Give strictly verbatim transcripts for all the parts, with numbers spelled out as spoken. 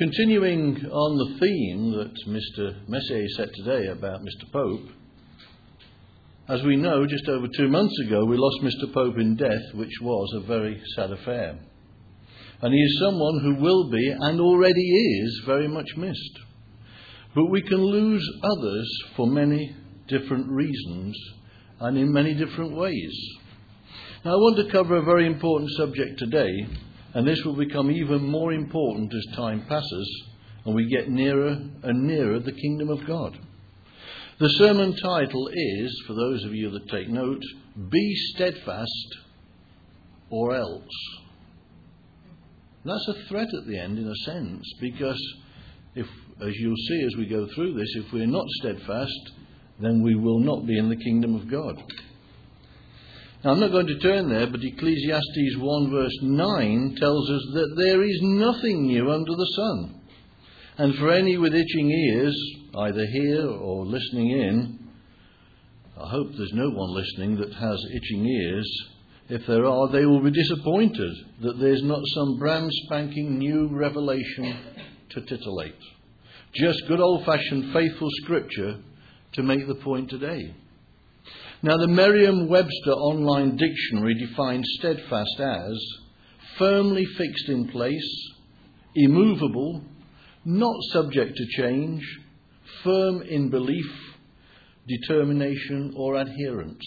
Continuing on the theme that Mister Messier set today about Mister Pope, as we know, just over two months ago we lost Mister Pope in death, which was a very sad affair. And he is someone who will be, and already is, very much missed. But we can lose others for many different reasons and in many different ways. Now, I want to cover a very important subject today, and this will become even more important as time passes and we get nearer and nearer the kingdom of God. The sermon title is, for those of you that take note, Be Steadfast or Else. That's a threat at the end in a sense, because if, as you'll see as we go through this, if we're not steadfast, then we will not be in the kingdom of God. Now, I'm not going to turn there, but Ecclesiastes one verse nine tells us that there is nothing new under the sun. And for any with itching ears, either here or listening in, I hope there's no one listening that has itching ears. If there are, they will be disappointed that there's not some brand spanking new revelation to titillate. Just good old-fashioned faithful scripture to make the point today. Now, the Merriam-Webster Online Dictionary defines steadfast as firmly fixed in place, immovable, not subject to change, firm in belief, determination or adherence.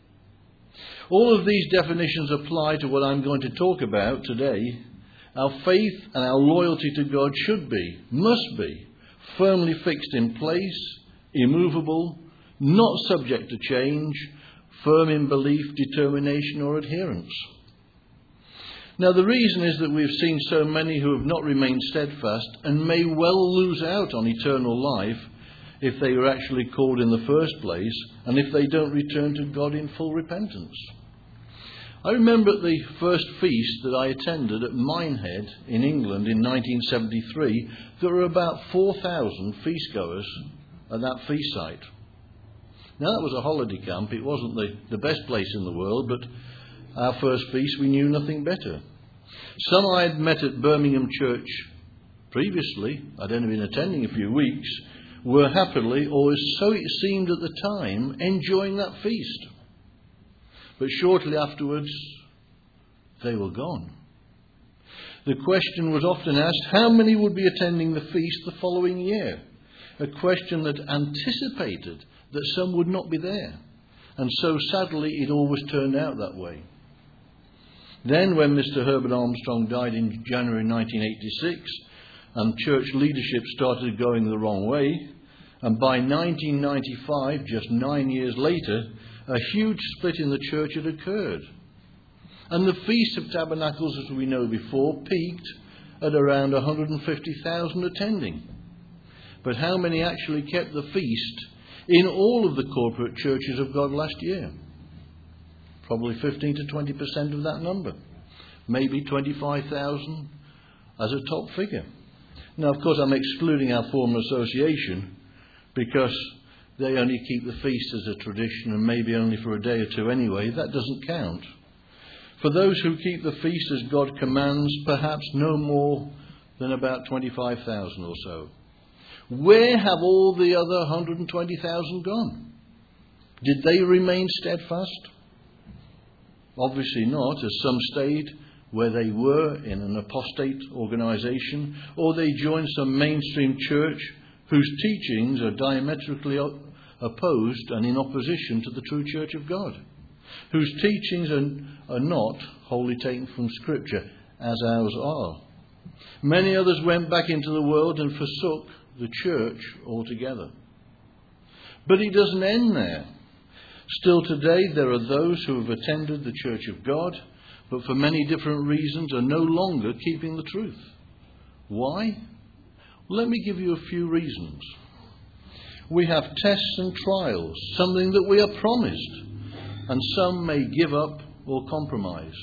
All of these definitions apply to what I'm going to talk about today. Our faith and our loyalty to God should be, must be, firmly fixed in place, immovable, not subject to change, firm in belief, determination or adherence. Now, the reason is that we've seen so many who have not remained steadfast and may well lose out on eternal life if they were actually called in the first place and if they don't return to God in full repentance. I remember at the first feast that I attended at Minehead in England in nineteen seventy-three, there were about four thousand feastgoers at that feast site. Now, that was a holiday camp. It wasn't the, the best place in the world, but our first feast, we knew nothing better. Some I had met at Birmingham Church previously, I'd only been attending a few weeks, were happily, or so it seemed at the time, enjoying that feast. But shortly afterwards, they were gone. The question was often asked, how many would be attending the feast the following year? A question that anticipated that some would not be there. And so sadly it always turned out that way. Then when Mister Herbert Armstrong died in January nineteen eighty-six and church leadership started going the wrong way, and by nineteen ninety-five, just nine years later, a huge split in the church had occurred. And the Feast of Tabernacles, as we know before, peaked at around one hundred fifty thousand attending. But how many actually kept the feast in all of the corporate churches of God last year? Probably fifteen to twenty percent of that number. Maybe twenty-five thousand as a top figure. Now, of course, I'm excluding our former association because they only keep the feast as a tradition and maybe only for a day or two anyway. That doesn't count. For those who keep the feast as God commands, perhaps no more than about twenty-five thousand or so. Where have all the other one hundred twenty thousand gone? Did they remain steadfast? Obviously not, as some stayed where they were in an apostate organisation, or they joined some mainstream church whose teachings are diametrically opposed and in opposition to the true church of God, whose teachings are, are not wholly taken from Scripture, as ours are. Many others went back into the world and forsook the church altogether. But it doesn't end there. Still today there are those who have attended the church of God, but for many different reasons are no longer keeping the truth. Why? Well, let me give you a few reasons. We have tests and trials, something that we are promised, and some may give up or compromise.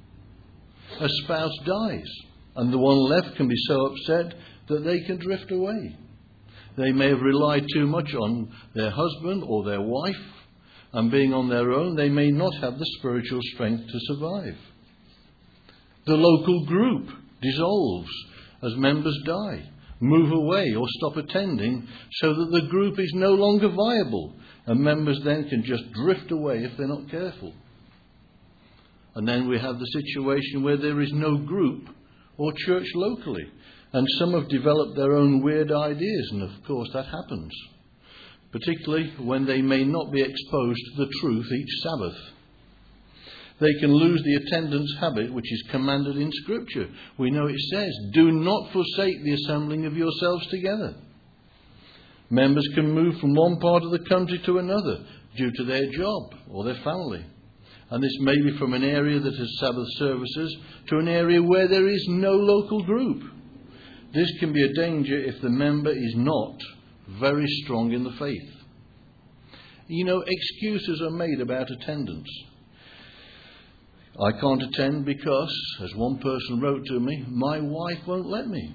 A spouse dies, and the one left can be so upset that they can drift away. They may have relied too much on their husband or their wife, and being on their own, they may not have the spiritual strength to survive. The local group dissolves as members die, move away or stop attending so that the group is no longer viable, and members then can just drift away if they're not careful. And then we have the situation where there is no group or church locally, and some have developed their own weird ideas, and of course that happens, particularly when they may not be exposed to the truth each Sabbath. They can lose the attendance habit which is commanded in Scripture. We know it says, "Do not forsake the assembling of yourselves together." Members can move from one part of the country to another due to their job or their family. And this may be from an area that has Sabbath services to an area where there is no local group. This can be a danger if the member is not very strong in the faith. You know, excuses are made about attendance. I can't attend because, as one person wrote to me, my wife won't let me.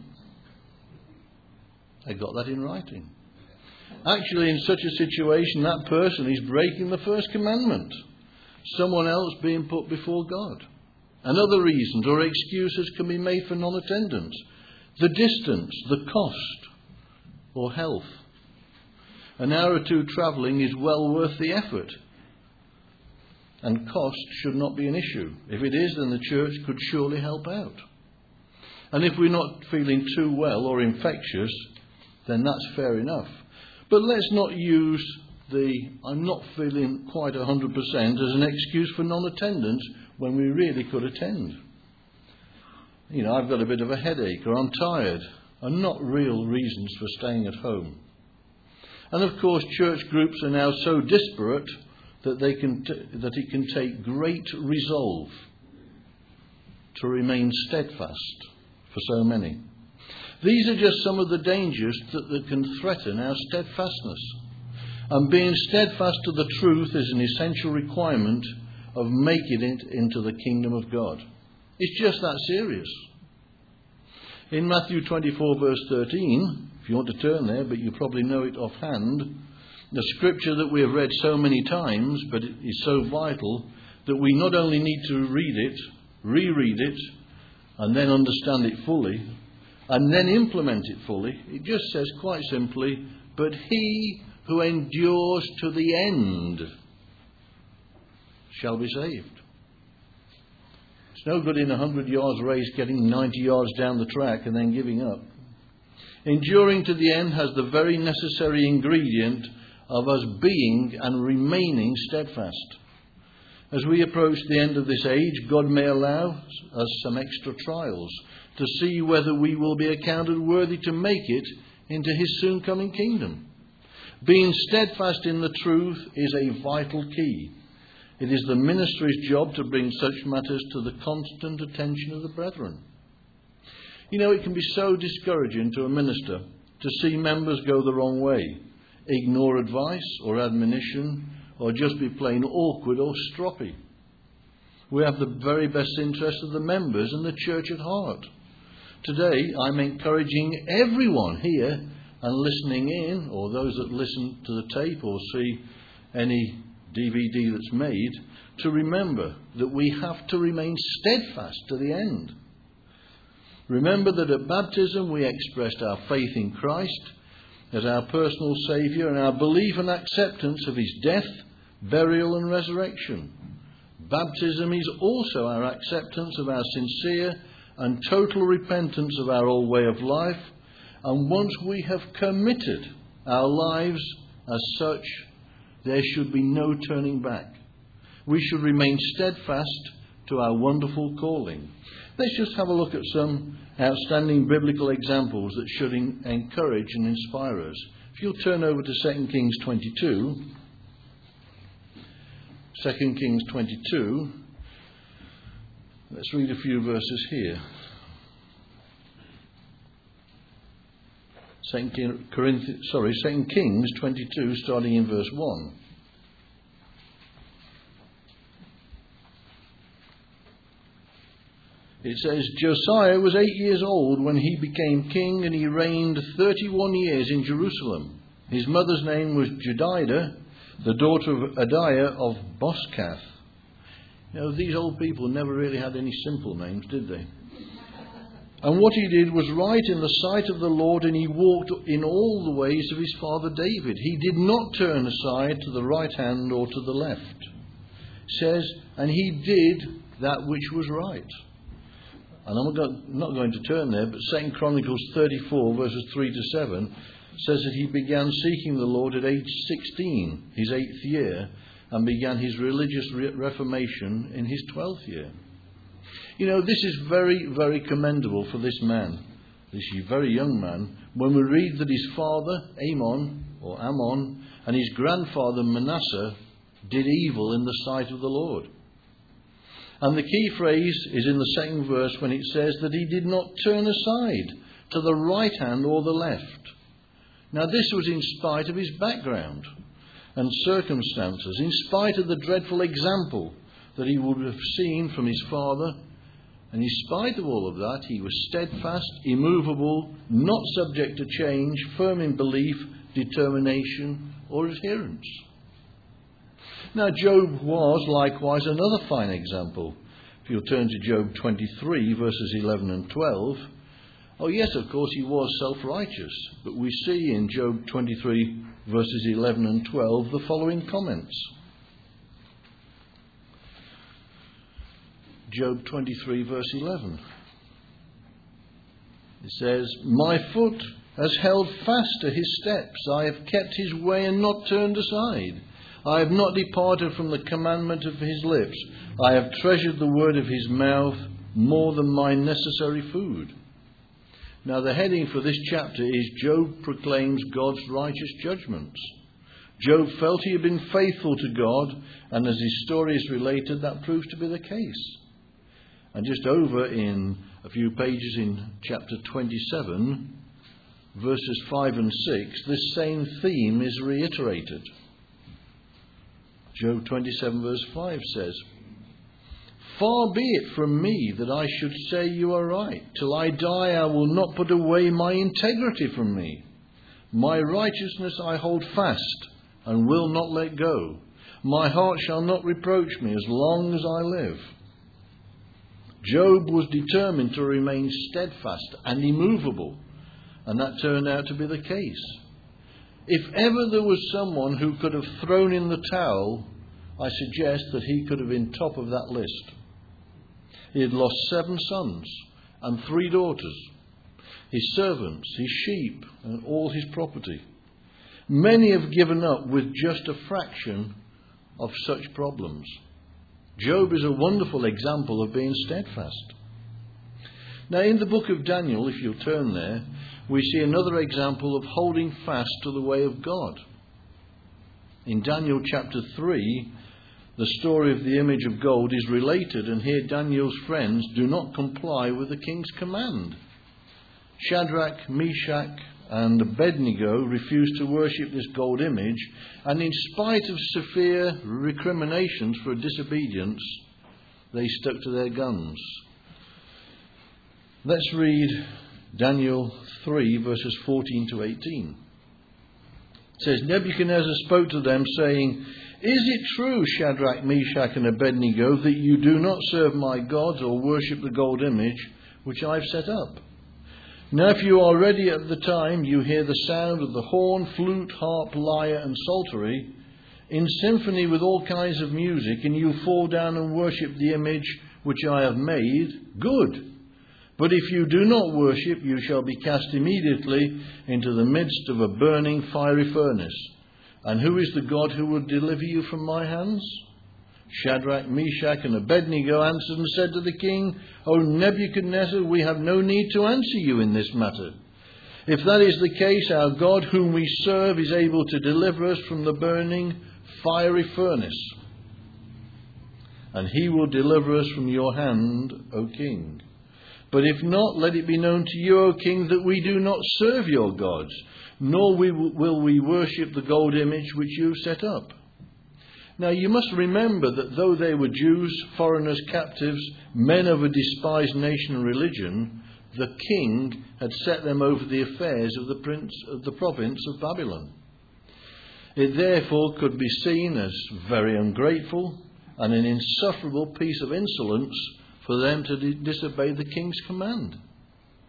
I got that in writing. Actually, in such a situation, that person is breaking the first commandment. Someone else being put before God. And other reasons or excuses can be made for non-attendance. The distance, the cost, or health. An hour or two travelling is well worth the effort. And cost should not be an issue. If it is, then the church could surely help out. And if we're not feeling too well or infectious, then that's fair enough. But let's not use the "I'm not feeling quite one hundred percent" as an excuse for non-attendance when we really could attend. You know, I've got a bit of a headache, or I'm tired, are not real reasons for staying at home. And of course, church groups are now so disparate that they can t- that it can take great resolve to remain steadfast for so many. These are just some of the dangers that, that can threaten our steadfastness. And being steadfast to the truth is an essential requirement of making it into the kingdom of God. It's just that serious. In Matthew twenty-four verse thirteen, if you want to turn there, but you probably know it offhand, the scripture that we have read so many times, but it is so vital that we not only need to read it, reread it, and then understand it fully, and then implement it fully. It just says quite simply, "But he who endures to the end shall be saved." It's no good in a hundred yards race getting ninety yards down the track and then giving up. Enduring to the end has the very necessary ingredient of us being and remaining steadfast. As we approach the end of this age, God may allow us some extra trials to see whether we will be accounted worthy to make it into his soon coming kingdom. Being steadfast in the truth is a vital key. It is the ministry's job to bring such matters to the constant attention of the brethren. You know, it can be so discouraging to a minister to see members go the wrong way, ignore advice or admonition, or just be plain awkward or stroppy. We have the very best interest of the members and the church at heart. Today, I'm encouraging everyone here and listening in, or those that listen to the tape or see any D V D that's made, to remember that we have to remain steadfast to the end. Remember that at baptism we expressed our faith in Christ as our personal Saviour and our belief and acceptance of his death, burial and resurrection. Baptism is also our acceptance of our sincere and total repentance of our old way of life, and once we have committed our lives as such, there should be no turning back. We should remain steadfast to our wonderful calling. Let's just have a look at some outstanding biblical examples that should in- encourage and inspire us. If you'll turn over to Second Kings twenty-two. Second Kings twenty-two. Let's read a few verses here. Second Corinthians, sorry, Second Kings twenty-two, starting in verse one. It says, Josiah was eight years old when he became king, and he reigned thirty-one years in Jerusalem. His mother's name was Jedidah, the daughter of Adiah of And what he did was right in the sight of the Lord, and he walked in all the ways of his father David. He did not turn aside to the right hand or to the left. It says, and he did that which was right. And I'm not going to turn there, but Second Chronicles thirty-four, verses three to seven, says that he began seeking the Lord at age sixteen, his eighth year, and began his religious re- reformation in his twelfth year. You know, this is very, very commendable for this man, this very young man, when we read that his father, Amon, or Ammon, and his grandfather, Manasseh, did evil in the sight of the Lord. And the key phrase is in the second verse when it says that he did not turn aside to the right hand or the left. Now this was in spite of his background and circumstances, in spite of the dreadful example that he would have seen from his father. And in spite of all of that, he was steadfast, immovable, not subject to change, firm in belief, determination, or adherence. Now, Job was likewise another fine example. If you'll turn to Job twenty-three, verses eleven and twelve. Oh, yes, of course, he was self-righteous. But we see in Job twenty-three, verses eleven and twelve, the following comments. Job twenty-three, verse eleven. It says, my foot has held fast to his steps. I have kept his way and not turned aside. I have not departed from the commandment of his lips. I have treasured the word of his mouth more than my necessary food. Now the heading for this chapter is Job proclaims God's righteous judgments. Job felt he had been faithful to God, and as his story is related, that proves to be the case. And just over in a few pages in chapter twenty-seven, verses five and six, this same theme is reiterated. Job twenty-seven, verse five says, far be it from me that I should say you are right. Till I die, I will not put away my integrity from me. My righteousness I hold fast and will not let go. My heart shall not reproach me as long as I live. Job was determined to remain steadfast and immovable, and that turned out to be the case. If ever there was someone who could have thrown in the towel, I suggest that he could have been top of that list. He had lost seven sons and three daughters, his servants, his sheep, and all his property. Many have given up with just a fraction of such problems. Job is a wonderful example of being steadfast. Now, in the book of Daniel, if you'll turn there, we see another example of holding fast to the way of God. In Daniel chapter three, the story of the image of gold is related, and here Daniel's friends do not comply with the king's command. Shadrach, Meshach, and Abednego refused to worship this gold image, and in spite of severe recriminations for disobedience, they stuck to their guns. Let's read Daniel three, verses fourteen to eighteen. It says, Nebuchadnezzar spoke to them, saying, is it true, Shadrach, Meshach, and Abednego, that you do not serve my gods or worship the gold image which I have set up? Now if you are ready at the time you hear the sound of the horn, flute, harp, lyre, and psaltery, in symphony with all kinds of music, and you fall down and worship the image which I have made, good. But if you do not worship, you shall be cast immediately into the midst of a burning fiery furnace. And who is the God who will deliver you from my hands? Shadrach, Meshach, and Abednego answered and said to the king, O Nebuchadnezzar, we have no need to answer you in this matter. If that is the case, our God whom we serve is able to deliver us from the burning fiery furnace, and he will deliver us from your hand, O king. But if not, let it be known to you, O king, that we do not serve your gods, nor will we worship the gold image which you set up. Now you must remember that though they were Jews, foreigners, captives, men of a despised nation and religion, the king had set them over the affairs of the prince of the province of Babylon. It therefore could be seen as very ungrateful and an insufferable piece of insolence for them to disobey the king's command.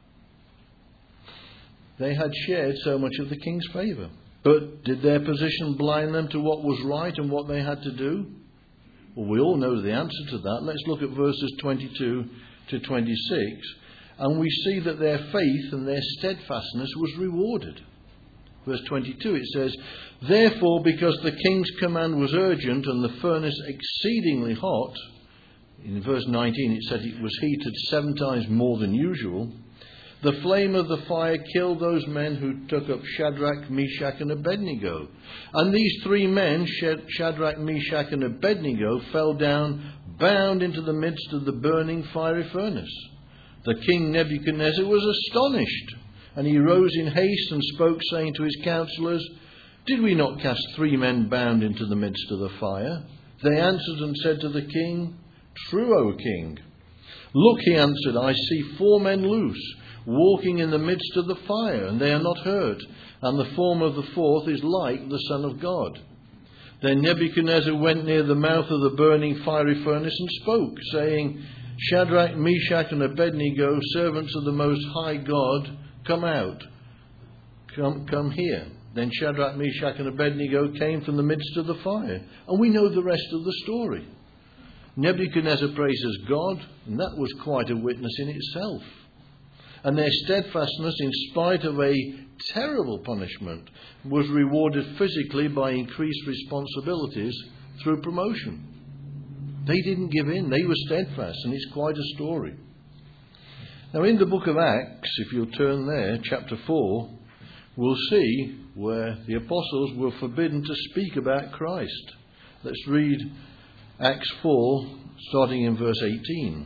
They had shared so much of the king's favour. But did their position blind them to what was right and what they had to do? Well, we all know the answer to that. Let's look at verses twenty-two to twenty-six. And we see that their faith and their steadfastness was rewarded. Verse twenty-two, it says, "Therefore, because the king's command was urgent and the furnace exceedingly hot," in verse nineteen it said it was heated seven times more than usual, "the flame of the fire killed those men who took up Shadrach, Meshach and Abednego. And these three men, Shadrach, Meshach and Abednego, fell down, bound into the midst of the burning fiery furnace. The king Nebuchadnezzar was astonished, and he rose in haste and spoke, saying to his counselors, 'Did we not cast three men bound into the midst of the fire?' They answered and said to the king, 'True, O king.' 'Look,' he answered, 'I see four men loose, walking in the midst of the fire, and they are not hurt, and the form of the fourth is like the Son of God.' Then Nebuchadnezzar went near the mouth of the burning fiery furnace and spoke, saying, 'Shadrach, Meshach and Abednego, servants of the Most High God, come out. Come, come here.' Then Shadrach, Meshach and Abednego came from the midst of the fire. And we know the rest of the story. Nebuchadnezzar praises God, and that was quite a witness in itself. And their steadfastness, in spite of a terrible punishment, was rewarded physically by increased responsibilities through promotion. They didn't give in. They were steadfast, and it's quite a story. Now, in the book of Acts, if you'll turn there, chapter four, we'll see where the apostles were forbidden to speak about Christ. Let's read Acts four, starting in verse eighteen.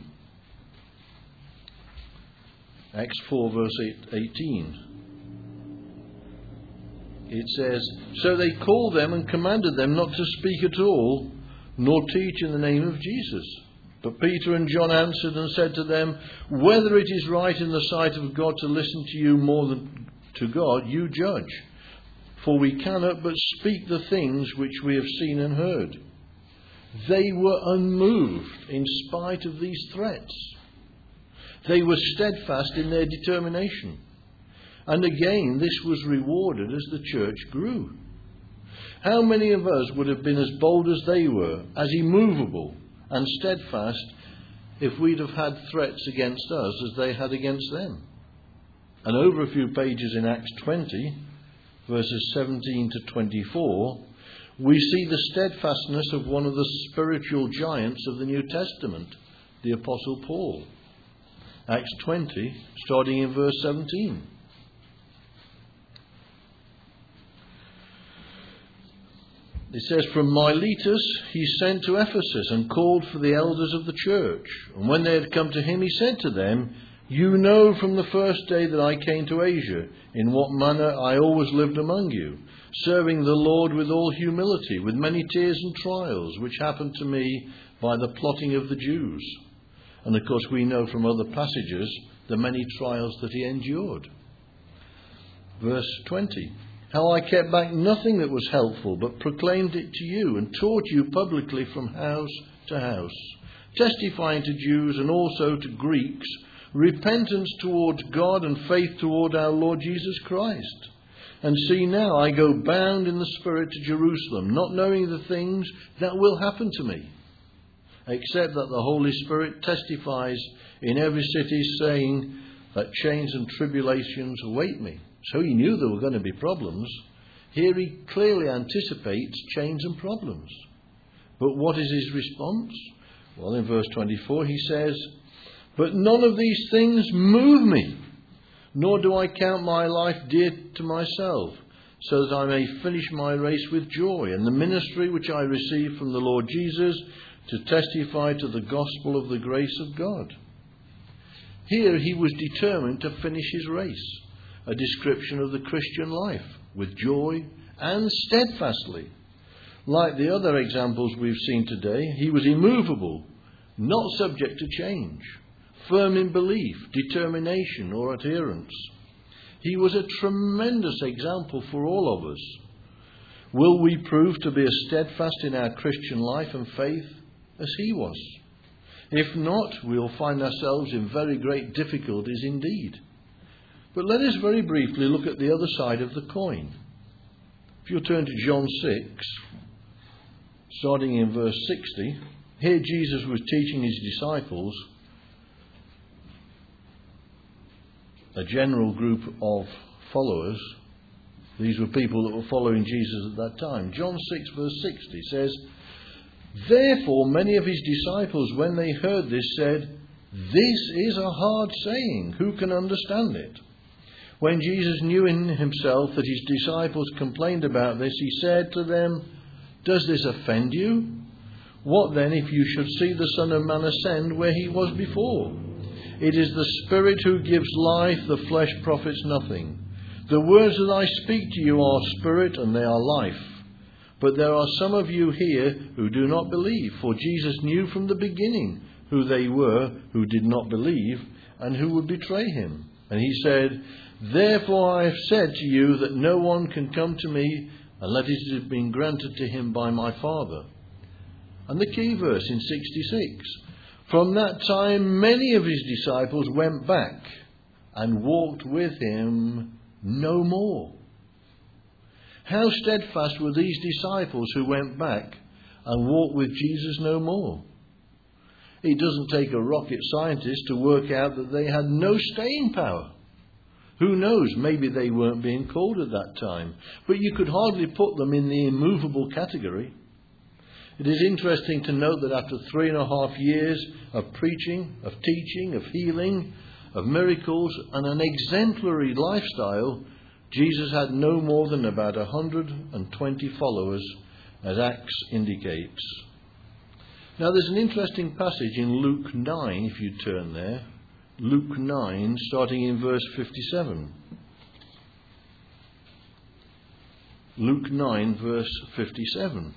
Acts four, verse eighteen. It says, "So they called them and commanded them not to speak at all, nor teach in the name of Jesus. But Peter and John answered and said to them, 'Whether it is right in the sight of God to listen to you more than to God, you judge. For we cannot but speak the things which we have seen and heard.' They were unmoved in spite of these threats. They were steadfast in their determination. And again, this was rewarded as the church grew. How many of us would have been as bold as they were, as immovable and steadfast, if we'd have had threats against us as they had against them? And over a few pages in Acts twenty, verses seventeen to twenty-four, we see the steadfastness of one of the spiritual giants of the New Testament, the Apostle Paul. Acts twenty, starting in verse seventeen. It says, "From Miletus he sent to Ephesus and called for the elders of the church. And when they had come to him, he said to them, 'You know from the first day that I came to Asia, in what manner I always lived among you, serving the Lord with all humility, with many tears and trials, which happened to me by the plotting of the Jews.'" And of course we know from other passages the many trials that he endured. Verse twenty. "How I kept back nothing that was helpful, but proclaimed it to you and taught you publicly from house to house, testifying to Jews and also to Greeks, repentance towards God and faith toward our Lord Jesus Christ. And see now, I go bound in the Spirit to Jerusalem, not knowing the things that will happen to me, except that the Holy Spirit testifies in every city, saying that chains and tribulations await me." So he knew there were going to be problems. Here he clearly anticipates chains and problems. But what is his response? Well, in verse twenty-four he says, "But none of these things move me, nor do I count my life dear to myself, so that I may finish my race with joy, and the ministry which I received from the Lord Jesus, to testify to the gospel of the grace of God." Here he was determined to finish his race, a description of the Christian life, with joy and steadfastly. Like the other examples we've seen today, he was immovable, not subject to change, firm in belief, determination or adherence. He was a tremendous example for all of us. Will we prove to be as steadfast in our Christian life and faith as he was? If not, we'll find ourselves in very great difficulties indeed. But let us very briefly look at the other side of the coin. If you turn to John six, starting in verse sixty, here Jesus was teaching his disciples, a general group of followers. These were people that were following Jesus at that time. John six verse sixty says, "Therefore many of his disciples, when they heard this, said, 'This is a hard saying. Who can understand it?' When Jesus knew in himself that his disciples complained about this, he said to them, 'Does this offend you? What then if you should see the Son of Man ascend where he was before? It is the Spirit who gives life, the flesh profits nothing. The words that I speak to you are spirit and they are life. But there are some of you here who do not believe, for Jesus knew from the beginning who they were who did not believe and who would betray him. And he said, 'Therefore I have said to you that no one can come to me unless it has been granted to him by my Father.'" And the key verse in sixty-six, "From that time many of his disciples went back and walked with him no more." How steadfast were these disciples who went back and walked with Jesus no more? It doesn't take a rocket scientist to work out that they had no staying power. Who knows, maybe they weren't being called at that time. But you could hardly put them in the immovable category. It is interesting to note that after three and a half years of preaching, of teaching, of healing, of miracles, and an exemplary lifestyle, Jesus had no more than about one hundred twenty followers, as Acts indicates. Now there's an interesting passage in Luke nine, if you turn there. Luke nine, starting in verse fifty-seven. Luke nine, verse fifty-seven.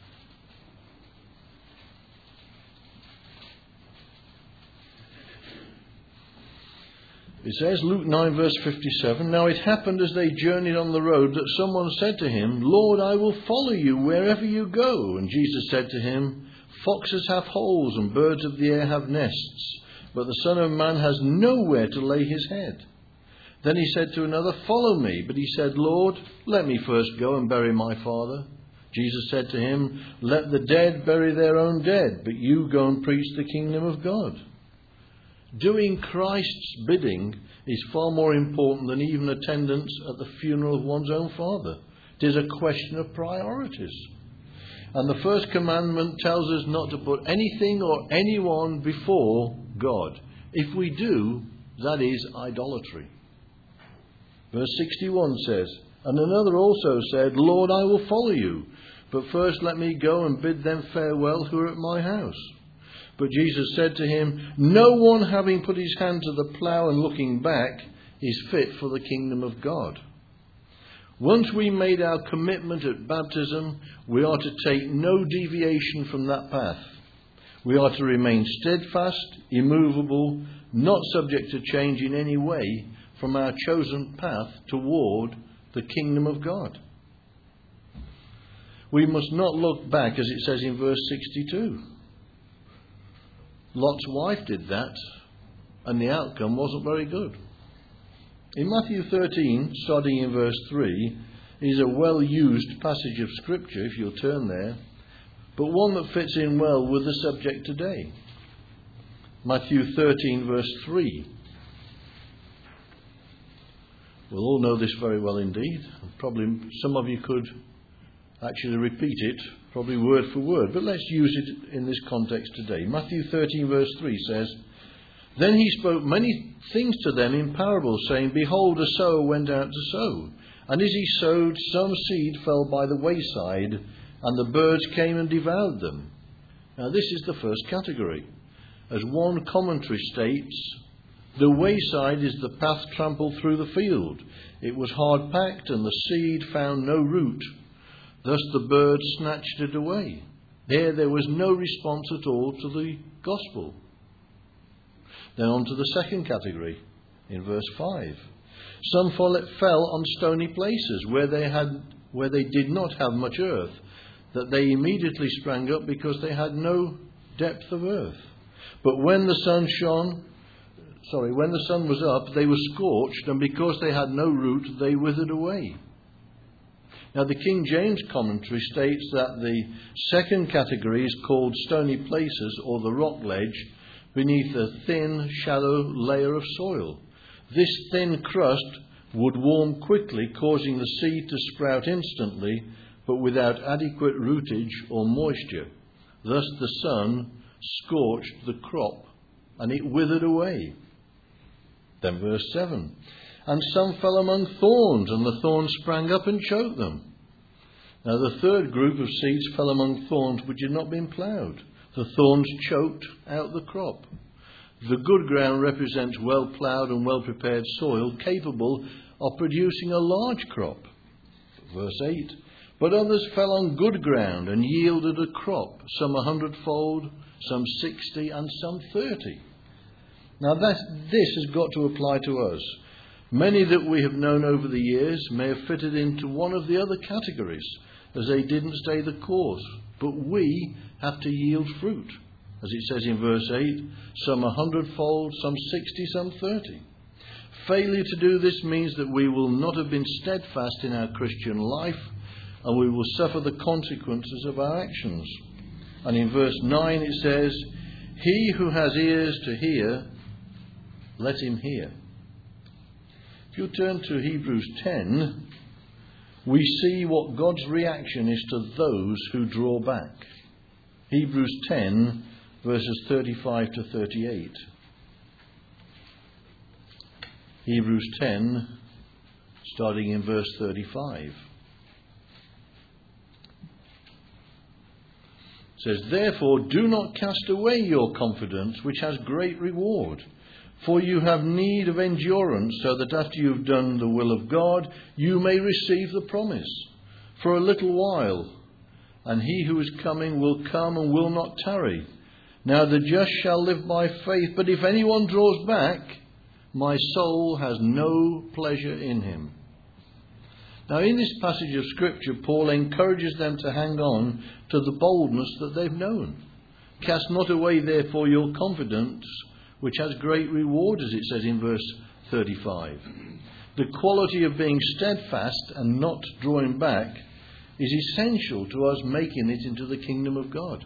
It says, Luke nine, verse fifty-seven, "Now it happened as they journeyed on the road that someone said to him, 'Lord, I will follow you wherever you go.' And Jesus said to him, 'Foxes have holes and birds of the air have nests, but the Son of Man has nowhere to lay his head.' Then he said to another, 'Follow me.' But he said, 'Lord, let me first go and bury my father.' Jesus said to him, 'Let the dead bury their own dead, but you go and preach the kingdom of God.'" Doing Christ's bidding is far more important than even attendance at the funeral of one's own father. It is a question of priorities. And the first commandment tells us not to put anything or anyone before God. If we do, that is idolatry. Verse sixty-one says, "And another also said, 'Lord, I will follow you, but first let me go and bid them farewell who are at my house.' But Jesus said to him, 'No one having put his hand to the plough and looking back is fit for the kingdom of God.'" Once we made our commitment at baptism, we are to take no deviation from that path. We are to remain steadfast, immovable, not subject to change in any way from our chosen path toward the kingdom of God. We must not look back, as it says in verse sixty-two. Lot's wife did that, and the outcome wasn't very good. In Matthew thirteen, starting in verse three, is a well-used passage of Scripture, if you'll turn there, but one that fits in well with the subject today. Matthew thirteen, verse three. We'll all know this very well indeed. Probably some of you could actually repeat it, probably word for word, but let's use it in this context today. Matthew thirteen, verse three says, "Then he spoke many things to them in parables, saying, 'Behold, a sower went out to sow. And as he sowed, some seed fell by the wayside, and the birds came and devoured them.'" Now this is the first category. As one commentary states, the wayside is the path trampled through the field. It was hard packed, and the seed found no root. Thus the birds snatched it away. There there was no response at all to the gospel. Then on to the second category, in verse five. "Some fell on stony places where they had, where they did not have much earth, that they immediately sprang up because they had no depth of earth. But when the sun shone, sorry, when the sun was up, they were scorched, and because they had no root, they withered away. Now, the King James commentary states that the second category is called stony places, or the rock ledge, beneath a thin, shallow layer of soil. This thin crust would warm quickly, causing the seed to sprout instantly, but without adequate rootage or moisture. Thus the sun scorched the crop, and it withered away. Then verse seven. And some fell among thorns, and the thorns sprang up and choked them. Now the third group of seeds fell among thorns which had not been ploughed. The thorns choked out the crop. The good ground represents well ploughed and well prepared soil, capable of producing a large crop. Verse eight. But others fell on good ground and yielded a crop, some a hundredfold, some sixty, and some thirty. Now that, this has got to apply to us. Many that we have known over the years may have fitted into one of the other categories, as they didn't stay the course. But we have to yield fruit, as it says in verse eight, some a hundredfold, some sixty, some thirty. Failure to do this means that we will not have been steadfast in our Christian life, and we will suffer the consequences of our actions. And in verse nine it says, he who has ears to hear, let him hear. If you turn to Hebrews ten, we see what God's reaction is to those who draw back. Hebrews ten, verses thirty-five to thirty-eight. Hebrews ten, starting in verse thirty-five. It says, therefore do not cast away your confidence, which has great reward. For you have need of endurance, so that after you have done the will of God, you may receive the promise. For a little while, and he who is coming will come and will not tarry. Now the just shall live by faith, but if anyone draws back, my soul has no pleasure in him. Now in this passage of Scripture, Paul encourages them to hang on to the boldness that they've known. Cast not away therefore your confidence, which has great reward, as it says in verse thirty-five. The quality of being steadfast and not drawing back is essential to us making it into the kingdom of God.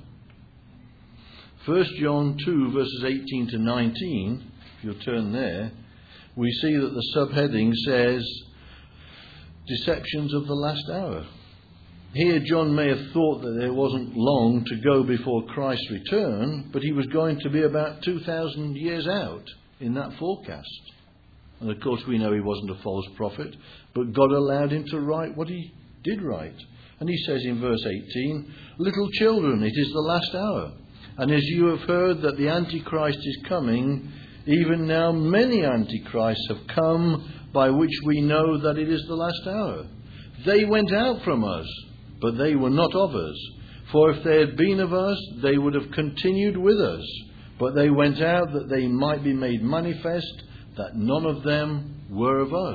First John two, verses eighteen to nineteen, if you'll turn there, we see that the subheading says, Deceptions of the Last Hour. Here John may have thought that there wasn't long to go before Christ's return, but he was going to be about two thousand years out in that forecast. And of course we know he wasn't a false prophet, but God allowed him to write what he did write. And he says in verse eighteen, little children, it is the last hour. And as you have heard that the Antichrist is coming, even now many Antichrists have come, by which we know that it is the last hour. They went out from us, but they were not of us. For if they had been of us, they would have continued with us. But they went out that they might be made manifest that none of them were of us.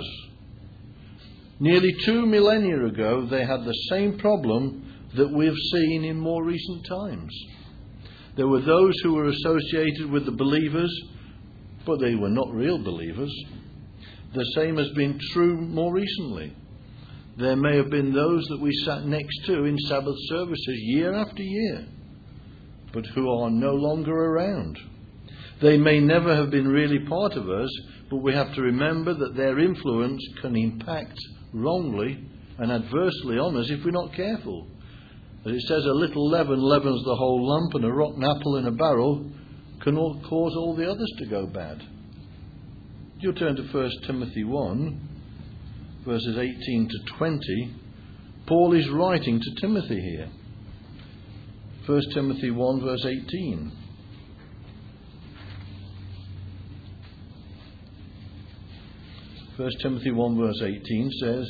Nearly two millennia ago, they had the same problem that we have seen in more recent times. There were those who were associated with the believers, but they were not real believers. The same has been true more recently. There may have been those that we sat next to in Sabbath services year after year, but who are no longer around. They may never have been really part of us, but we have to remember that their influence can impact wrongly and adversely on us if we're not careful. As it says, a little leaven leavens the whole lump, and a rotten apple in a barrel can all cause all the others to go bad. If you turn to First Timothy one, verses eighteen to twenty, Paul is writing to Timothy here. First Timothy one, verse eighteen. First Timothy one, verse eighteen says,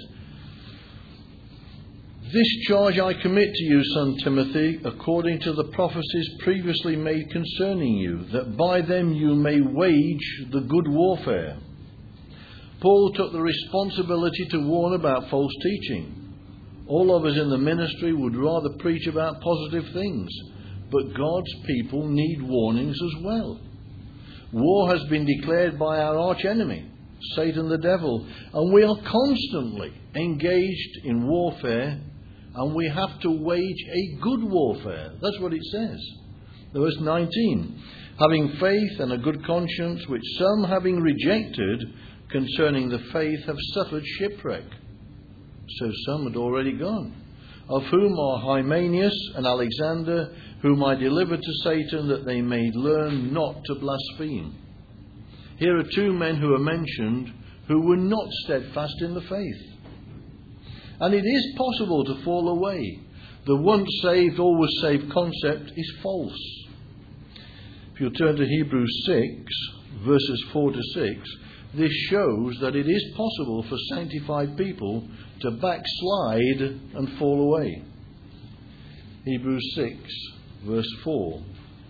this charge I commit to you, son Timothy, according to the prophecies previously made concerning you, that by them you may wage the good warfare. Paul took the responsibility to warn about false teaching. All of us in the ministry would rather preach about positive things, but God's people need warnings as well. War has been declared by our arch enemy, Satan the devil, and we are constantly engaged in warfare, and we have to wage a good warfare. That's what it says. Verse nineteen, having faith and a good conscience, which some having rejected concerning the faith have suffered shipwreck. So some had already gone, of whom are Hymenaeus and Alexander, whom I delivered to Satan, that they may learn not to blaspheme. Here are two men who are mentioned who were not steadfast in the faith. And it is possible to fall away. The once saved, always saved concept is false. If you turn to Hebrews six, verses four to six, this shows that it is possible for sanctified people to backslide and fall away. Hebrews six, verse four.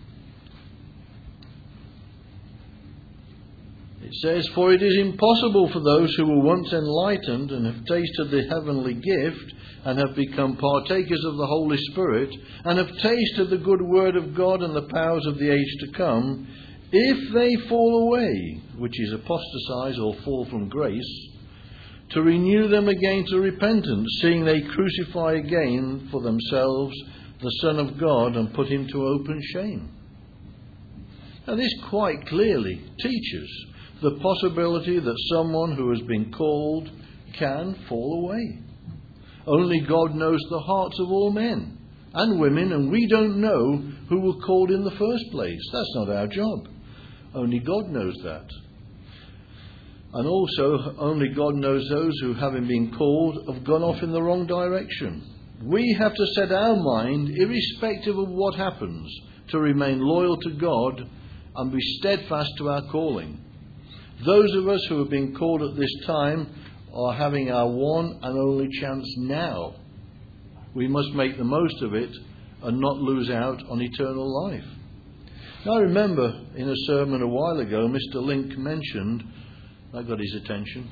It says, for it is impossible for those who were once enlightened and have tasted the heavenly gift and have become partakers of the Holy Spirit and have tasted the good word of God and the powers of the age to come, if they fall away, which is apostatize or fall from grace, to renew them again to repentance, seeing they crucify again for themselves the Son of God and put him to open shame. Now this quite clearly teaches the possibility that someone who has been called can fall away. Only God knows the hearts of all men and women, and we don't know who were called in the first place. That's not our job. Only God knows that. And also, only God knows those who, having been called, have gone off in the wrong direction. We have to set our mind, irrespective of what happens, to remain loyal to God and be steadfast to our calling. Those of us who have been called at this time are having our one and only chance now. We must make the most of it and not lose out on eternal life. Now, I remember in a sermon a while ago, Mister Link mentioned, I got his attention.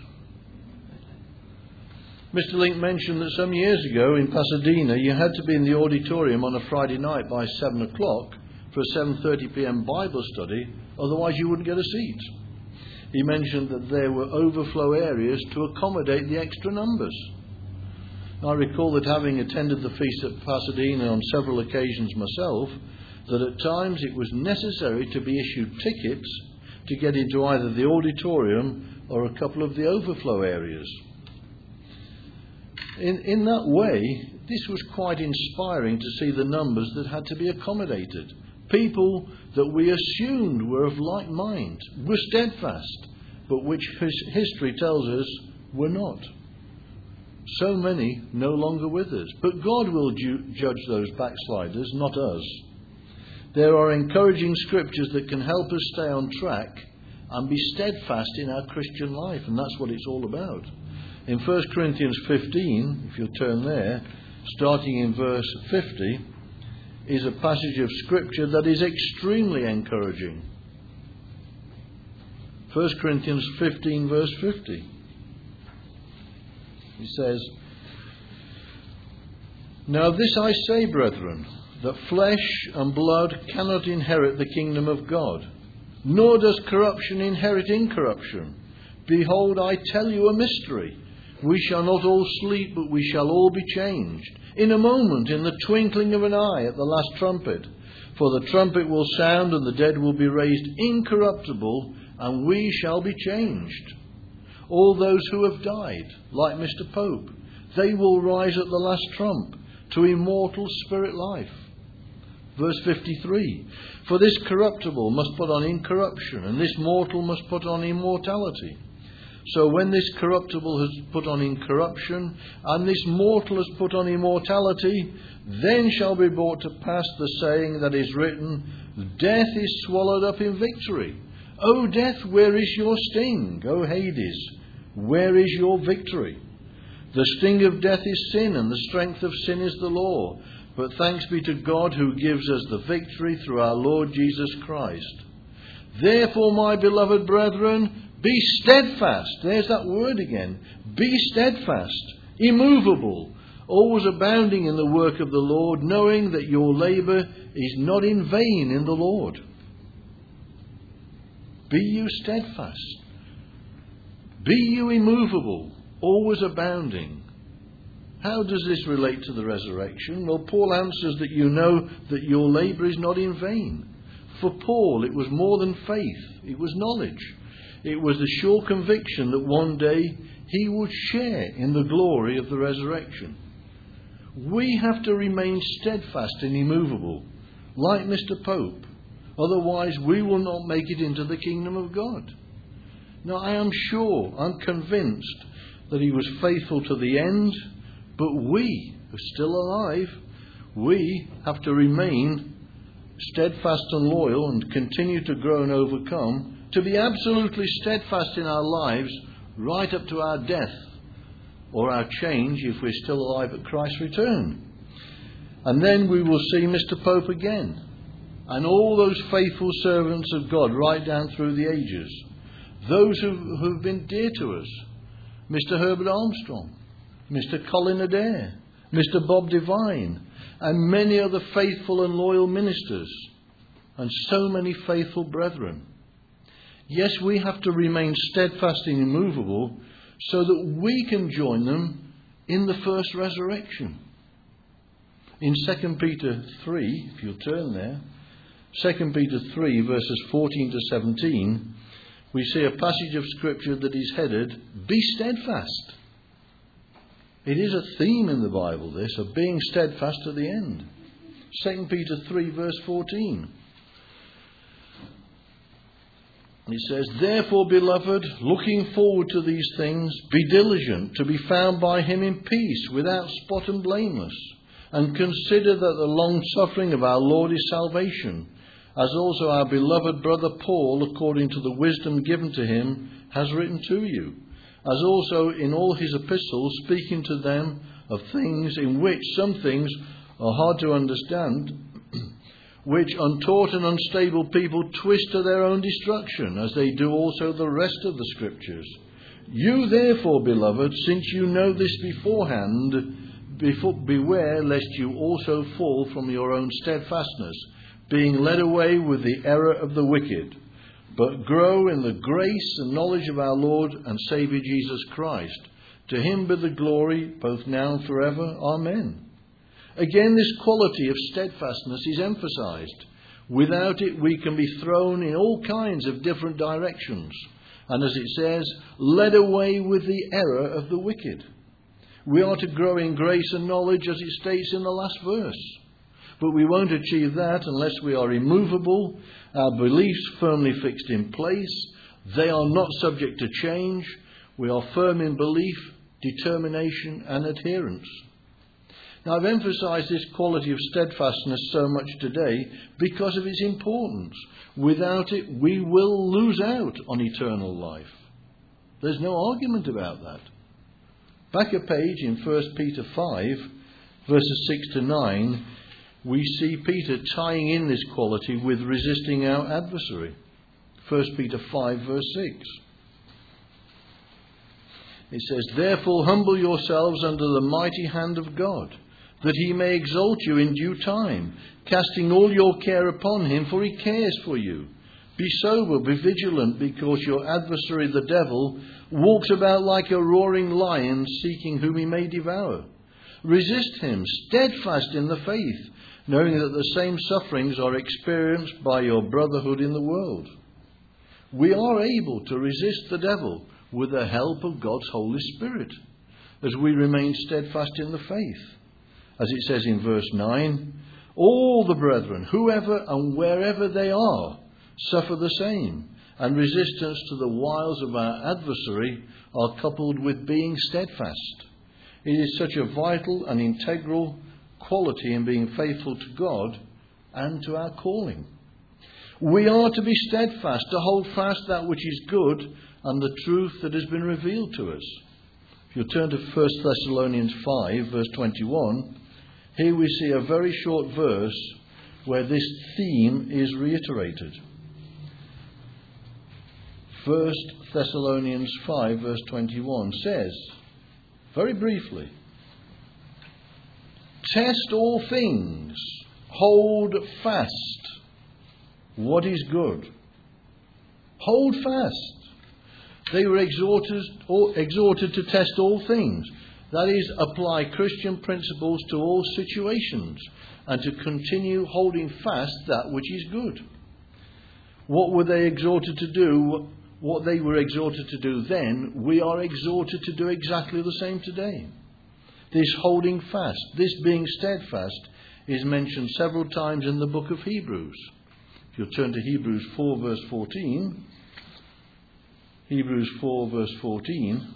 Mister Link mentioned that some years ago in Pasadena, you had to be in the auditorium on a Friday night by seven o'clock for a seven thirty p.m. Bible study, otherwise you wouldn't get a seat. He mentioned that there were overflow areas to accommodate the extra numbers. I recall that having attended the feast at Pasadena on several occasions myself, that at times it was necessary to be issued tickets to get into either the auditorium or a couple of the overflow areas. In, in that way, this was quite inspiring to see the numbers that had to be accommodated. People that we assumed were of like mind, were steadfast, but which his history tells us were not. So many no longer with us. But God will ju- judge those backsliders, not us. There are encouraging scriptures that can help us stay on track and be steadfast in our Christian life, and that's what it's all about. In First Corinthians fifteen, if you'll turn there, starting in verse fifty, is a passage of scripture that is extremely encouraging. First Corinthians fifteen, verse fifty. He says, now this I say, brethren, that flesh and blood cannot inherit the kingdom of God, nor does corruption inherit incorruption. Behold, I tell you a mystery. We shall not all sleep, but we shall all be changed. In a moment, in the twinkling of an eye, at the last trumpet. For the trumpet will sound, and the dead will be raised incorruptible, and we shall be changed. All those who have died, like Mister Pope, they will rise at the last trump to immortal spirit life. Verse fifty-three, for this corruptible must put on incorruption, and this mortal must put on immortality. So when this corruptible has put on incorruption, and this mortal has put on immortality, then shall be brought to pass the saying that is written, death is swallowed up in victory. O death, where is your sting? O Hades, where is your victory? The sting of death is sin, and the strength of sin is the law. But thanks be to God who gives us the victory through our Lord Jesus Christ. Therefore, my beloved brethren, be steadfast. There's that word again. Be steadfast, immovable, always abounding in the work of the Lord, knowing that your labour is not in vain in the Lord. Be you steadfast. Be you immovable, always abounding. How does this relate to the resurrection? Well, Paul answers that you know that your labour is not in vain. For Paul, it was more than faith. It was knowledge. It was the sure conviction that one day he would share in the glory of the resurrection. We have to remain steadfast and immovable, like Mister Pope. Otherwise, we will not make it into the kingdom of God. Now, I am sure, I'm convinced that he was faithful to the end, but we, who are still alive, we have to remain steadfast and loyal and continue to grow and overcome, to be absolutely steadfast in our lives right up to our death or our change if we're still alive at Christ's return. And then we will see Mister Pope again and all those faithful servants of God right down through the ages, those who have been dear to us, Mister Herbert Armstrong, Mister Colin Adair, Mister Bob Devine, and many other faithful and loyal ministers, and so many faithful brethren. Yes, we have to remain steadfast and immovable so that we can join them in the first resurrection. In Second Peter three, if you'll turn there, Second Peter three, verses fourteen to seventeen, we see a passage of Scripture that is headed, Be steadfast. It is a theme in the Bible, this, of being steadfast to the end. Second Peter three, verse fourteen. It says, Therefore, beloved, looking forward to these things, be diligent to be found by him in peace, without spot and blameless, and consider that the long suffering of our Lord is salvation, as also our beloved brother Paul, according to the wisdom given to him, has written to you, as also in all his epistles, speaking to them of things in which some things are hard to understand, which untaught and unstable people twist to their own destruction, as they do also the rest of the Scriptures. You therefore, beloved, since you know this beforehand, before, beware lest you also fall from your own steadfastness, being led away with the error of the wicked, but grow in the grace and knowledge of our Lord and Saviour Jesus Christ. To him be the glory, both now and forever. Amen. Again, this quality of steadfastness is emphasized. Without it, we can be thrown in all kinds of different directions. And as it says, led away with the error of the wicked. We are to grow in grace and knowledge, as it states in the last verse. But we won't achieve that unless we are immovable, our beliefs firmly fixed in place. They are not subject to change. We are firm in belief, determination, and adherence. Now, I've emphasized this quality of steadfastness so much today because of its importance. Without it, we will lose out on eternal life. There's no argument about that. Back a page in First Peter five, verses six to nine, we see Peter tying in this quality with resisting our adversary. First Peter five, verse six. It says, Therefore humble yourselves under the mighty hand of God, that he may exalt you in due time, casting all your care upon him, for he cares for you. Be sober, be vigilant, because your adversary the devil walks about like a roaring lion, seeking whom he may devour. Resist him, steadfast in the faith, knowing that the same sufferings are experienced by your brotherhood in the world. We are able to resist the devil with the help of God's Holy Spirit, as we remain steadfast in the faith. As it says in verse nine, all the brethren, whoever and wherever they are, suffer the same, and resistance to the wiles of our adversary are coupled with being steadfast. It is such a vital and integral quality in being faithful to God and to our calling. We are to be steadfast, to hold fast that which is good and the truth that has been revealed to us. If you turn to First Thessalonians five, verse twenty-one, here we see a very short verse where this theme is reiterated. First Thessalonians five, verse twenty-one says, very briefly, Test all things, hold fast what is good. Hold fast. They were exhorted, or exhorted to test all things. That is, apply Christian principles to all situations and to continue holding fast that which is good. What were they exhorted to do? What they were exhorted to do then, we are exhorted to do exactly the same today. This holding fast, this being steadfast, is mentioned several times in the book of Hebrews. If you'll turn to Hebrews four verse fourteen. Hebrews four verse fourteen.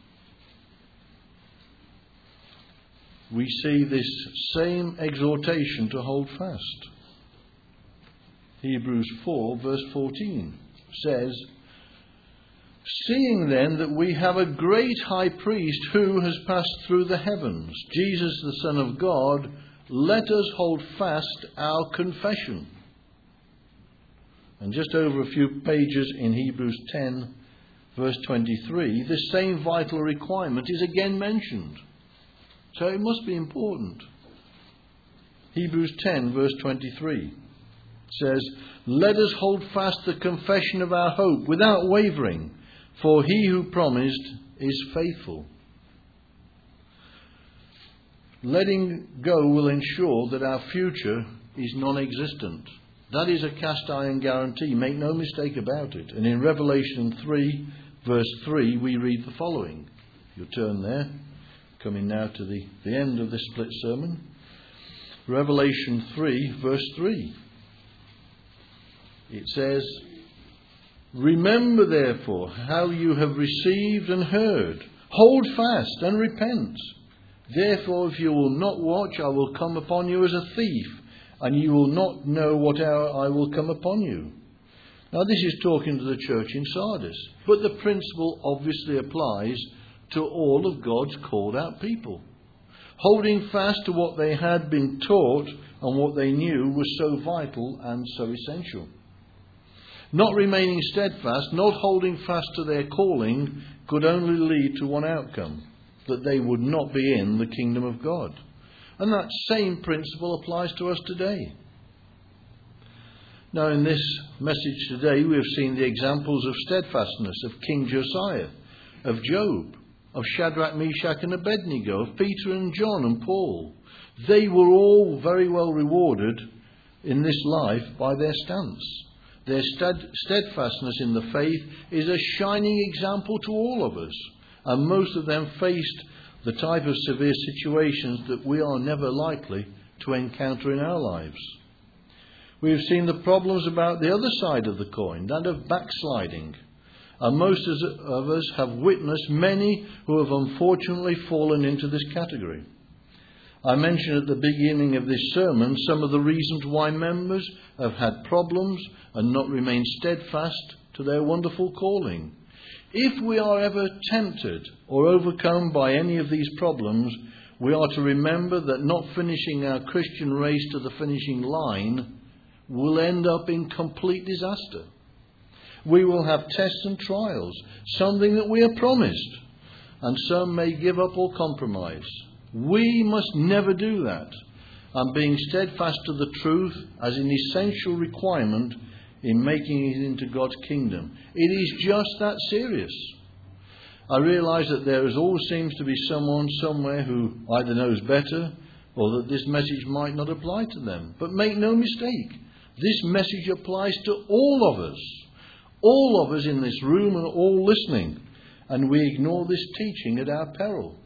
We see this same exhortation to hold fast. Hebrews four verse fourteen says, "Seeing then that we have a great high priest who has passed through the heavens, Jesus the Son of God, let us hold fast our confession." And just over a few pages in Hebrews ten verse twenty-three, this same vital requirement is again mentioned. So it must be important. Hebrews ten verse twenty-three says, "Let us hold fast the confession of our hope without wavering, for he who promised is faithful." Letting go will ensure that our future is non-existent. That is a cast iron guarantee. Make no mistake about it. And in Revelation three verse three we read the following. If you'll turn there. Coming now to the, the end of this split sermon. Revelation three verse three. It says, "Remember therefore how you have received and heard. Hold fast and repent. Therefore if you will not watch, I will come upon you as a thief, and you will not know what hour I will come upon you." Now this is talking to the church in Sardis, but the principle obviously applies to all of God's called out people. Holding fast to what they had been taught and what they knew was so vital and so essential. Not remaining steadfast, not holding fast to their calling, could only lead to one outcome, that they would not be in the kingdom of God. And that same principle applies to us today. Now in this message today we have seen the examples of steadfastness of King Josiah, of Job, of Shadrach, Meshach and Abednego, of Peter and John and Paul. They were all very well rewarded in this life by their stance. Their steadfastness in the faith is a shining example to all of us, and most of them faced the type of severe situations that we are never likely to encounter in our lives. We have seen the problems about the other side of the coin, that of backsliding. And most of us have witnessed many who have unfortunately fallen into this category. I mentioned at the beginning of this sermon some of the reasons why members have had problems and not remained steadfast to their wonderful calling. If we are ever tempted or overcome by any of these problems, we are to remember that not finishing our Christian race to the finishing line will end up in complete disaster. We will have tests and trials, something that we are promised, and some may give up or compromise. We must never do that, and being steadfast to the truth as an essential requirement in making it into God's kingdom. It is just that serious. I realise that there is always seems to be someone somewhere who either knows better or that this message might not apply to them. But make no mistake, this message applies to all of us. All of us in this room and all listening, and we ignore this teaching at our peril.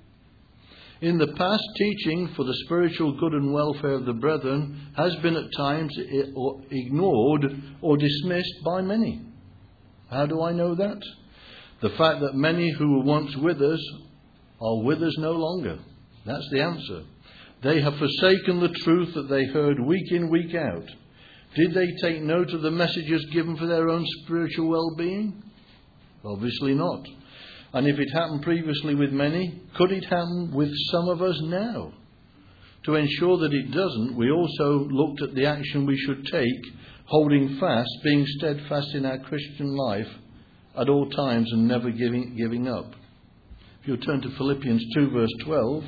In the past, teaching for the spiritual good and welfare of the brethren has been at times ignored or dismissed by many. How do I know that? The fact that many who were once with us are with us no longer. That's the answer. They have forsaken the truth that they heard week in, week out. Did they take note of the messages given for their own spiritual well-being? Obviously not. And if it happened previously with many, could it happen with some of us now? To ensure that it doesn't, we also looked at the action we should take, holding fast, being steadfast in our Christian life at all times and never giving, giving up. If you'll turn to Philippians two verse twelve.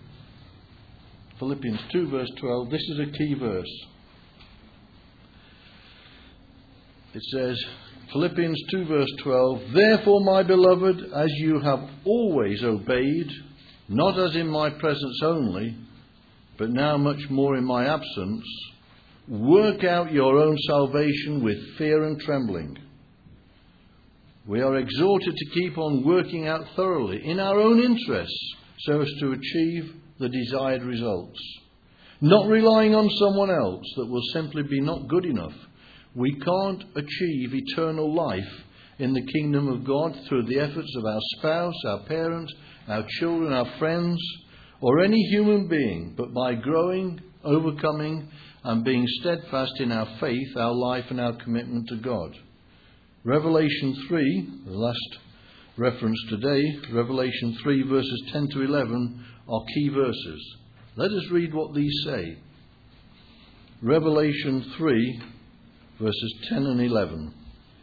Philippians two verse twelve, this is a key verse. It says, Philippians two verse twelve, therefore, my beloved, as you have always obeyed, not as in my presence only, but now much more in my absence, work out your own salvation with fear and trembling. We are exhorted to keep on working out thoroughly in our own interests so as to achieve the desired results. Not relying on someone else that will simply be not good enough. We can't achieve eternal life in the kingdom of God through the efforts of our spouse, our parents, our children, our friends, or any human being, but by growing, overcoming, and being steadfast in our faith, our life, and our commitment to God. Revelation three, the last reference today, Revelation three verses ten to eleven are key verses. Let us read what these say. Revelation three verses ten and eleven.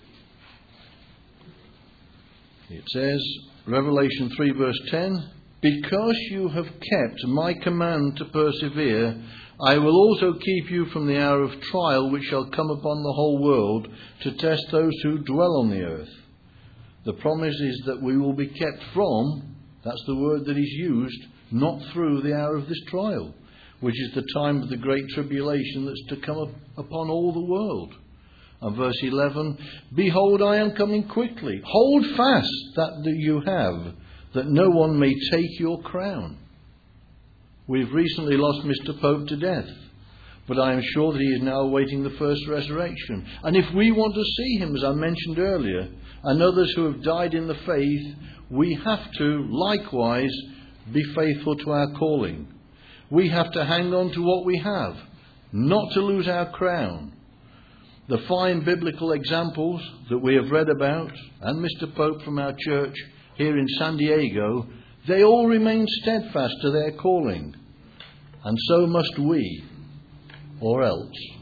It says, Revelation three verse ten, because you have kept my command to persevere, I will also keep you from the hour of trial which shall come upon the whole world to test those who dwell on the earth. The promise is that we will be kept from, that's the word that is used, not through the hour of this trial, which is the time of the great tribulation that's to come up upon all the world. And verse eleven, behold, I am coming quickly. Hold fast that you have, that no one may take your crown. We've recently lost Mister Pope to death, but I am sure that he is now awaiting the first resurrection. And if we want to see him, as I mentioned earlier, and others who have died in the faith, we have to likewise be faithful to our calling. We have to hang on to what we have, not to lose our crown. The fine biblical examples that we have read about, and Mister Pope from our church here in San Diego, they all remain steadfast to their calling. And so must we, or else.